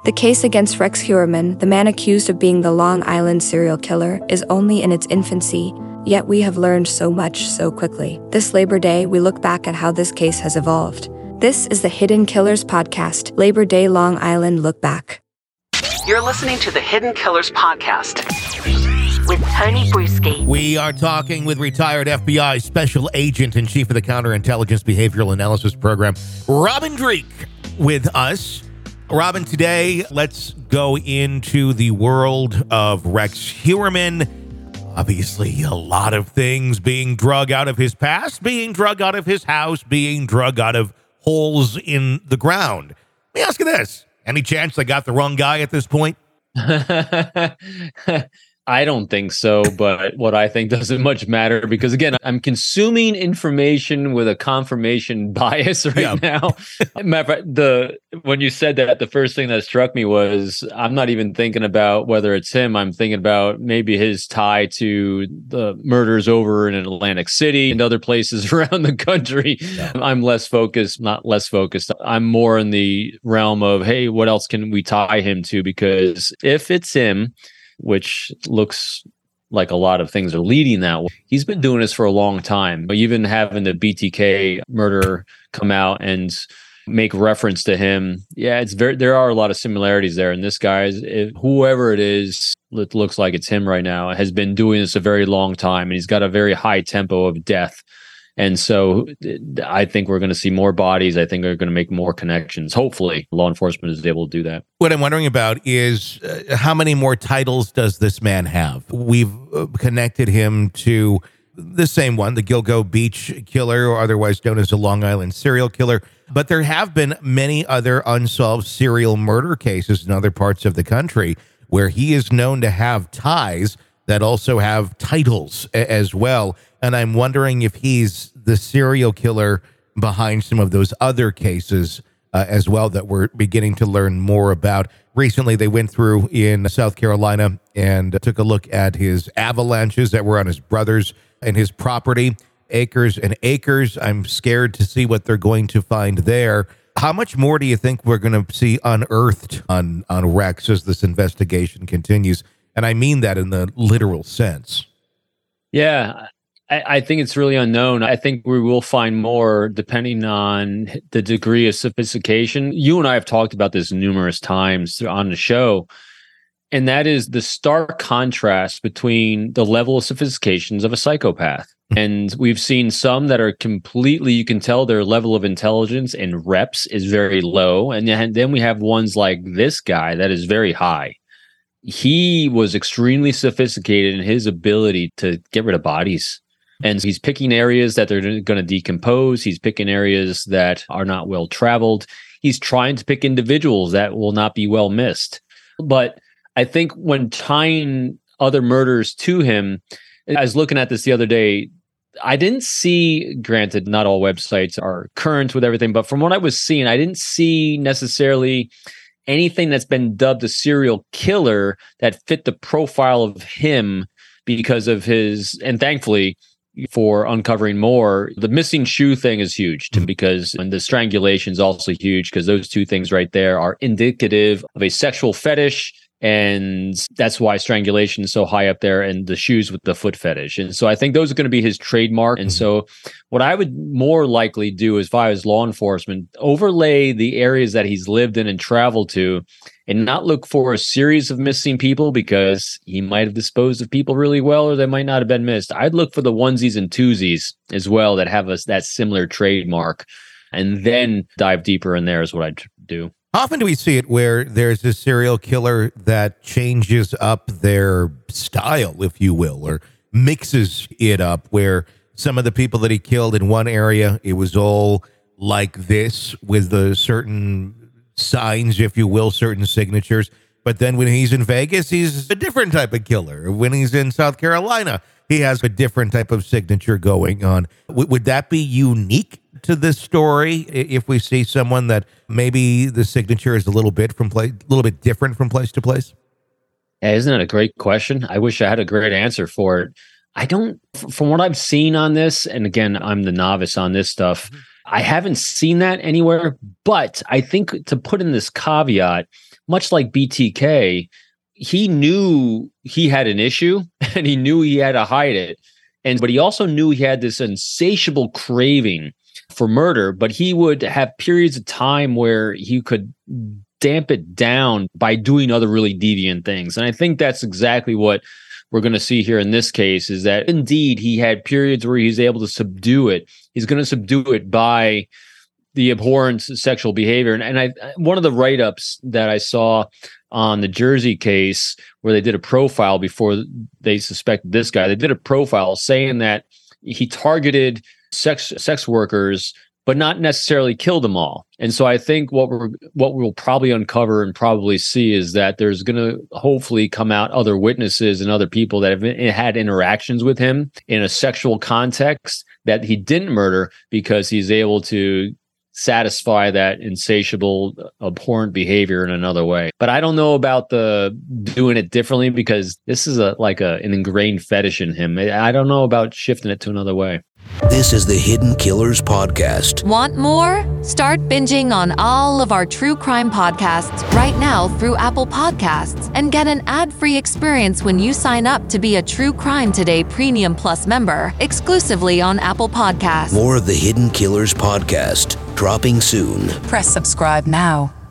The case against Rex Heuermann, the man accused of being the Long Island serial killer, is only in its infancy, yet we have learned so much so quickly. This Labor Day, we look back at how this case has evolved. This is the Hidden Killers Podcast, Labor Day Long Island Look Back. You're listening to the Hidden Killers Podcast with Tony Bruschi. We are talking with retired FBI Special Agent and Chief of the Counterintelligence Behavioral Analysis Program, Robin Dreeke, with us. Robin, today, let's go into the world of Rex Heuermann. Obviously, a lot of things being drug out of his past, being drug out of his house, being drug out of holes in the ground. Let me ask you this. Any chance they got the wrong guy at this point? I don't think so, but what I think doesn't much matter because, again, I'm consuming information with a confirmation bias now. Matter of fact, when you said that, the first thing that struck me was I'm not even thinking about whether it's him. I'm thinking about maybe his tie to the murders over in Atlantic City and other places around the country. Yeah. I'm not less focused. I'm more in the realm of, hey, what else can we tie him to? Because if it's him, which looks like a lot of things are leading that way. He's been doing this for a long time, but even having the BTK murder come out and make reference to him, there are a lot of similarities there. And this guy, whoever it is, it looks like it's him right now, has been doing this a very long time, and he's got a very high tempo of death. And so I think we're going to see more bodies. I think we're going to make more connections. Hopefully, law enforcement is able to do that. What I'm wondering about is how many more titles does this man have? We've connected him to the same one, the Gilgo Beach killer, or otherwise known as the Long Island serial killer. But there have been many other unsolved serial murder cases in other parts of the country where he is known to have ties that also have titles as well. And I'm wondering if he's the serial killer behind some of those other cases as well that we're beginning to learn more about. Recently, they went through in South Carolina and took a look at his avalanches that were on his brother's and his property, acres and acres. I'm scared to see what they're going to find there. How much more do you think we're going to see unearthed on Rex as this investigation continues? And I mean that in the literal sense. Yeah, I think it's really unknown. I think we will find more depending on the degree of sophistication. You and I have talked about this numerous times on the show, and that is the stark contrast between the level of sophistications of a psychopath. And we've seen some that are completely, you can tell their level of intelligence and reps is very low. And then we have ones like this guy that is very high. He was extremely sophisticated in his ability to get rid of bodies. And he's picking areas that they're going to decompose. He's picking areas that are not well traveled. He's trying to pick individuals that will not be well missed. But I think when tying other murders to him, I was looking at this the other day, I didn't see, granted, not all websites are current with everything, but from what I was seeing, I didn't see necessarily anything that's been dubbed a serial killer that fit the profile of him because of his, and thankfully for uncovering more, the missing shoe thing is huge because, and the strangulation is also huge because those two things right there are indicative of a sexual fetish. And that's why strangulation is so high up there, and the shoes with the foot fetish. And so I think those are going to be his trademark. And so what I would more likely do is, if I was law enforcement, overlay the areas that he's lived in and traveled to and not look for a series of missing people because he might have disposed of people really well or they might not have been missed. I'd look for the onesies and twosies as well that have that similar trademark, and then dive deeper in there is what I'd do. How often do we see it where there's a serial killer that changes up their style, if you will, or mixes it up, where some of the people that he killed in one area, it was all like this with the certain signs, if you will, certain signatures. But then when he's in Vegas, he's a different type of killer. When he's in South Carolina, he has a different type of signature going on. Would that be unique to this story if we see someone that maybe the signature is a little bit different from place to place? Yeah, isn't that a great question? I wish I had a great answer for it. I don't, from what I've seen on this, and again, I'm the novice on this stuff, I haven't seen that anywhere, but I think to put in this caveat, much like BTK, he knew he had an issue and he knew he had to hide it. But he also knew he had this insatiable craving for murder, but he would have periods of time where he could damp it down by doing other really deviant things. And I think that's exactly what we're going to see here in this case, is that indeed he had periods where he's able to subdue it. He's going to subdue it by the abhorrent sexual behavior. And one of the write-ups that I saw on the Jersey case, where they did a profile before they suspected this guy, they did a profile saying that he targeted sex workers, but not necessarily killed them all. And so I think what we'll probably uncover and probably see is that there's going to hopefully come out other witnesses and other people that have had interactions with him in a sexual context that he didn't murder, because he's able to satisfy that insatiable, abhorrent behavior in another way. But I don't know about the doing it differently, because this is an ingrained fetish in him. I don't know about shifting it to another way. This is the Hidden Killers Podcast. Want more? Start binging on all of our true crime podcasts right now through Apple Podcasts, and get an ad-free experience when you sign up to be a True Crime Today Premium Plus member, exclusively on Apple Podcasts. More of the Hidden Killers Podcast, dropping soon. Press subscribe now.